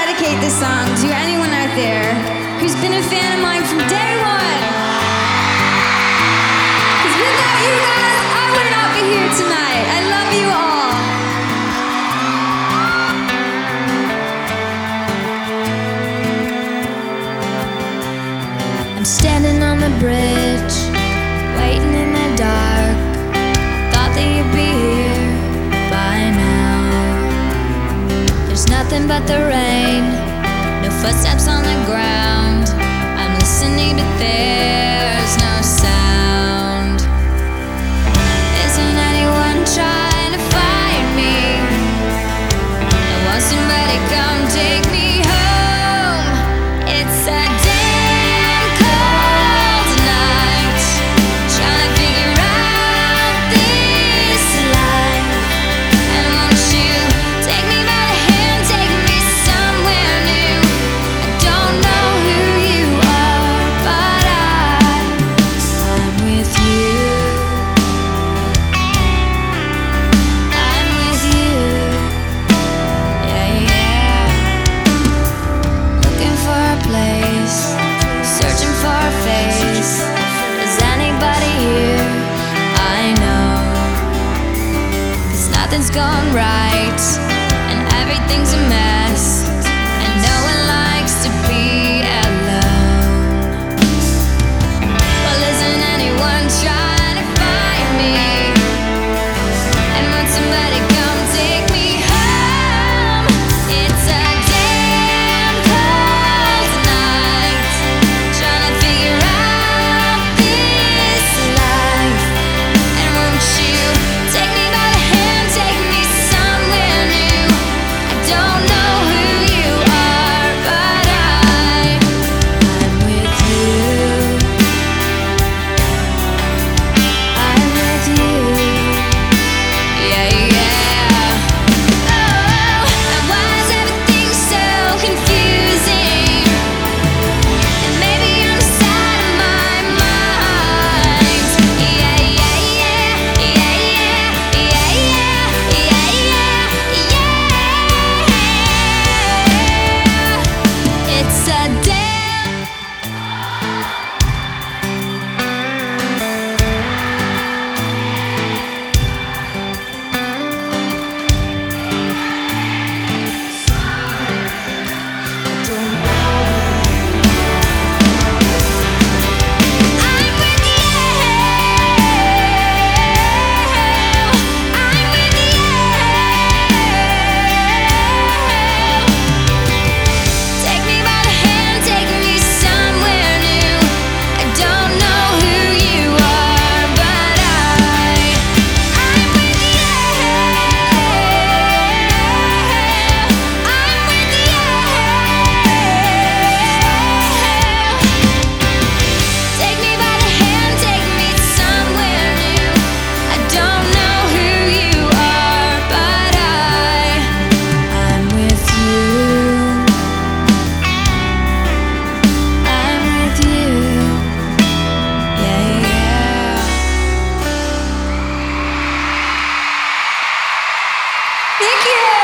dedicate this song to anyone out there who's been a fan of mine from day one. Because without you guys, I would not be here tonight. I love you all. I'm standing on the bridge, waiting in the dark. Thought that you'd be here by now. There's nothing but the rain, no footsteps on the ground. I'm listening but there's no sound. Isn't anyone trying to find me? I want somebody come take me home. It's a damn cold night, trying to figure out this life. And won't you take me by the hand, take me somewhere new? I don't know who you are, but I'm with you. I'm with you. Yeah, yeah. Looking for a place, searching for a face. Is anybody here? I know, 'cause nothing's gone right and everything's a mess, and no one likes to be alone. Well, isn't anyone trying to find me? And won't somebody come take me home? It's a damn cold night, trying to figure out this life. And won't you take me by the hand, take me somewhere new? I don't know who you are, but I'm with you. I'm with you. Yeah, yeah. Oh, and why is everything so confusing? And maybe I'm just out of my mind. Yeah, yeah, yeah, yeah, yeah, yeah, yeah, yeah, yeah. It's a damn I'm with you. I'm with you. Take me by the hand, take me somewhere new. I don't know who you are, but I'm with you. I'm with you. Take me by the hand, take me somewhere new. I don't know who you are, but I'm with you. I'm with you. Yeah, yeah. Thank you.